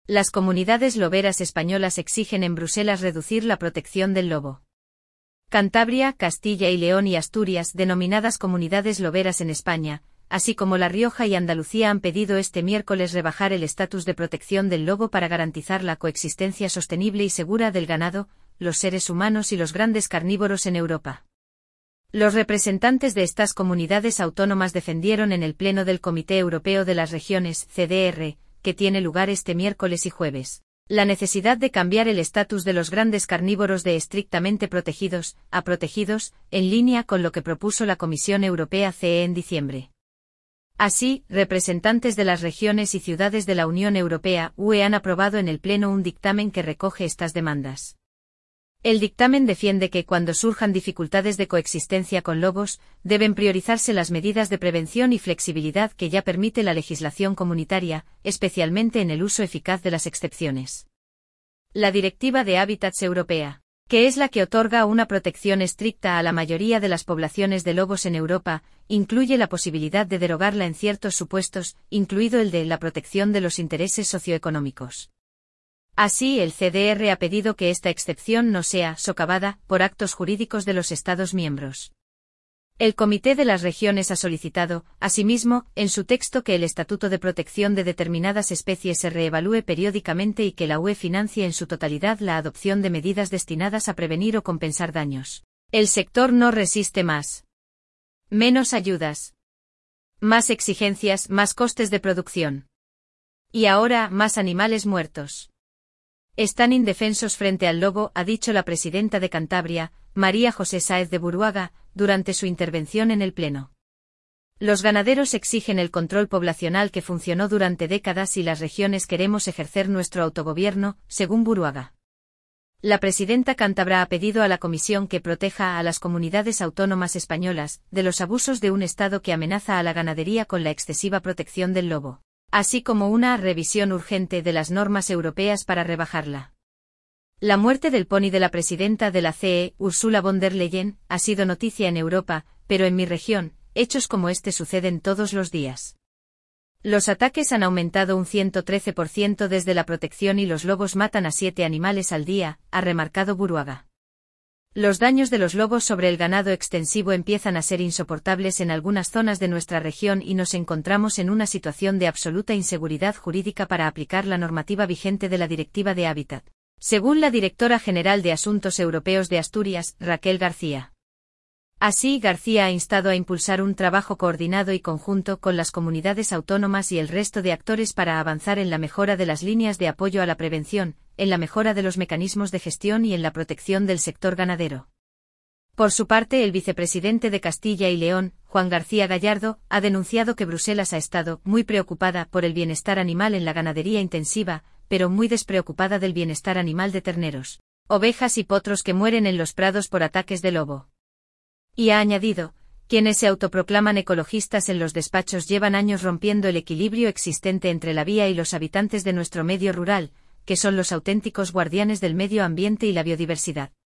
Las comunidades loberas españolas exigen en Bruselas reducir la protección del lobo. Cantabria, Castilla y León y Asturias, denominadas comunidades loberas en España, así como La Rioja y Andalucía han pedido este miércoles rebajar el estatus de protección del lobo para garantizar la coexistencia sostenible y segura del ganado, los seres humanos y los grandes carnívoros en Europa. Los representantes de estas comunidades autónomas defendieron en el Pleno del Comité Europeo de las Regiones, CDR, que tiene lugar este miércoles y jueves, la necesidad de cambiar el estatus de los grandes carnívoros de estrictamente protegidos a protegidos, en línea con lo que propuso la Comisión Europea CE en diciembre. Así, representantes de las regiones y ciudades de la Unión Europea (UE) han aprobado en el Pleno un dictamen que recoge estas demandas. El dictamen defiende que cuando surjan dificultades de coexistencia con lobos, deben priorizarse las medidas de prevención y flexibilidad que ya permite la legislación comunitaria, especialmente en el uso eficaz de las excepciones. La Directiva de Hábitats Europea, que es la que otorga una protección estricta a la mayoría de las poblaciones de lobos en Europa, incluye la posibilidad de derogarla en ciertos supuestos, incluido el de la protección de los intereses socioeconómicos. Así, el CDR ha pedido que esta excepción no sea socavada por actos jurídicos de los Estados miembros. El Comité de las Regiones ha solicitado, asimismo, en su texto que el Estatuto de Protección de determinadas especies se reevalúe periódicamente y que la UE financie en su totalidad la adopción de medidas destinadas a prevenir o compensar daños. El sector no resiste más. Menos ayudas. Más exigencias, más costes de producción. Y ahora, más animales muertos. Están indefensos frente al lobo, ha dicho la presidenta de Cantabria, María José Sáez de Buruaga, durante su intervención en el Pleno. Los ganaderos exigen el control poblacional que funcionó durante décadas y las regiones queremos ejercer nuestro autogobierno, según Buruaga. La presidenta cántabra ha pedido a la Comisión que proteja a las comunidades autónomas españolas de los abusos de un Estado que amenaza a la ganadería con la excesiva protección del lobo, así como una revisión urgente de las normas europeas para rebajarla. La muerte del pony de la presidenta de la CE, Ursula von der Leyen, ha sido noticia en Europa, pero en mi región, hechos como este suceden todos los días. Los ataques han aumentado un 113% desde la protección y los lobos matan a 7 animales al día, ha remarcado Buruaga. Los daños de los lobos sobre el ganado extensivo empiezan a ser insoportables en algunas zonas de nuestra región y nos encontramos en una situación de absoluta inseguridad jurídica para aplicar la normativa vigente de la Directiva de Hábitat, según la directora general de Asuntos Europeos de Asturias, Raquel García. Así, García ha instado a impulsar un trabajo coordinado y conjunto con las comunidades autónomas y el resto de actores para avanzar en la mejora de las líneas de apoyo a la prevención, en la mejora de los mecanismos de gestión y en la protección del sector ganadero. Por su parte, el vicepresidente de Castilla y León, Juan García Gallardo, ha denunciado que Bruselas ha estado muy preocupada por el bienestar animal en la ganadería intensiva, pero muy despreocupada del bienestar animal de terneros, ovejas y potros que mueren en los prados por ataques de lobo. Y ha añadido, quienes se autoproclaman ecologistas en los despachos llevan años rompiendo el equilibrio existente entre la vía y los habitantes de nuestro medio rural, que son los auténticos guardianes del medio ambiente y la biodiversidad.